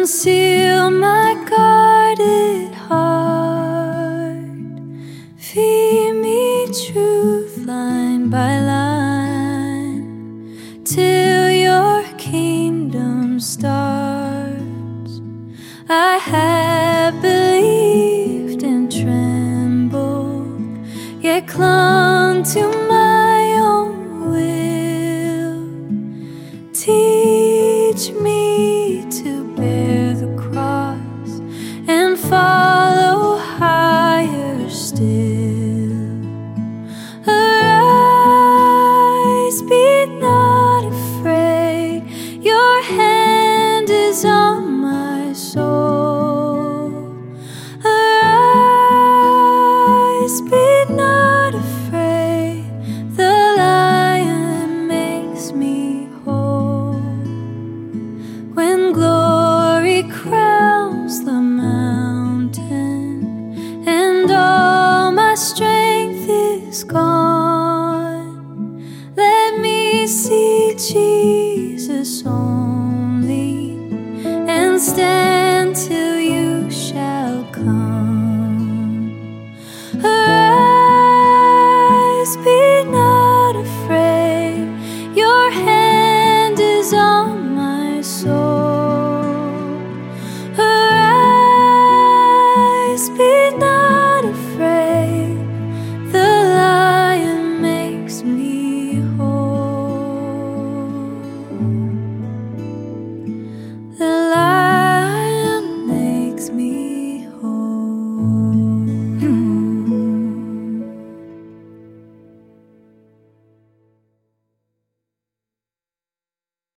Unseal my guarded heart, feed me truth line by line, till your kingdom starts. I have believed and trembled, yet clung to my own will. Teach me to bear the cross and follow higher still. Arise, be not afraid, your hand is on my soul. Arise, be not afraid, the Lion makes me whole. When glory crowns the mountain and all my strength is gone, let me see Jesus only and stand